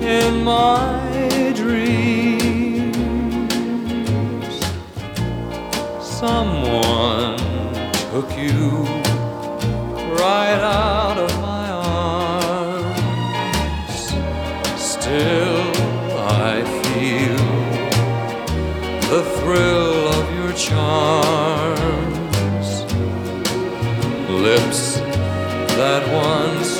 in my dreams. Someone took you right out of my arms. Still I feel the thrill of your charms. Lips that once